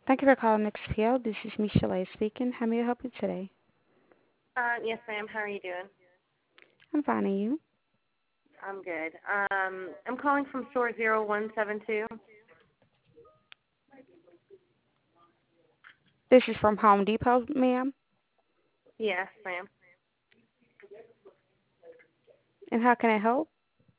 Thank you for calling XPL. This is Michelle speaking. How may I help you today? Yes, ma'am. How are you doing? I'm finding you. I'm good. I'm calling from store 0172. This is from Home Depot, ma'am. Yes, ma'am. And how can I help?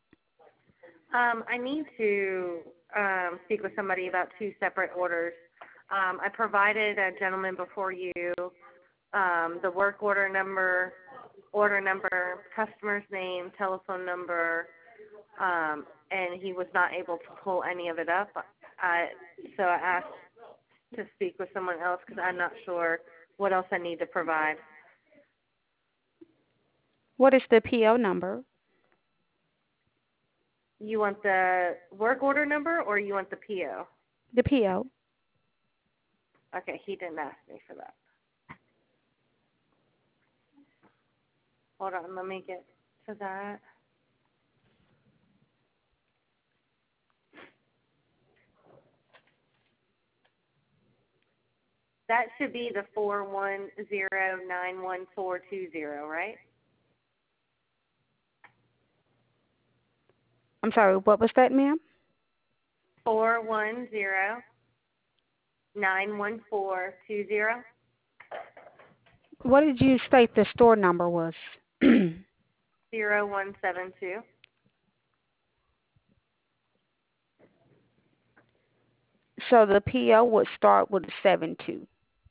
I need to speak with somebody about two separate orders. I provided a gentleman before you the work order number, customer's name, telephone number, and he was not able to pull any of it up. So I asked to speak with someone else because I'm not sure what else I need to provide. What is the PO number? You want the work order number or you want the PO? The PO. Okay, he didn't ask me for that. Hold on, let me get to that. That should be the 410911420, right? I'm sorry, what was that, ma'am? 410911420. What did you state the store number was? 0172. So the PO would start with a 72.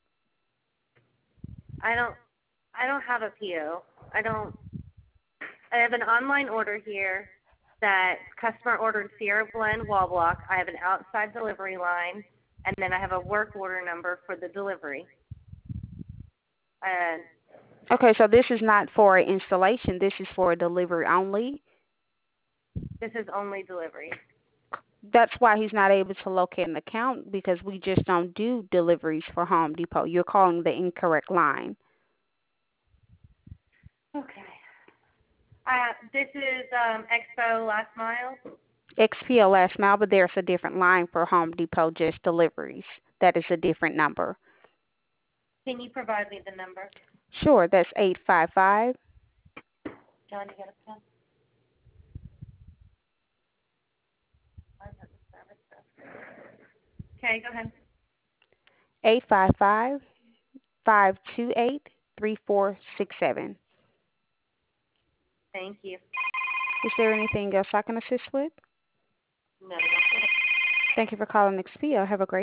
I don't have a PO. I have an online order here that customer ordered Sierra Blend wall block. I have an outside delivery line, and then I have a work order number for the delivery. And Okay, so this is not for installation. This is for delivery only. this is only delivery. That's why he's not able to locate an account because we just don't do deliveries for Home Depot. You're calling the incorrect line. Okay. This is Expo Last Mile. XPO last mile, but there's a different line for Home Depot, just deliveries. That is a different number. Can you provide me the number? Sure, that's 855. John, you got a pen? Okay, go ahead. 855-528-3467. Thank you. Is there anything else I can assist with? No, that's it. Thank you for calling XPO. Have a great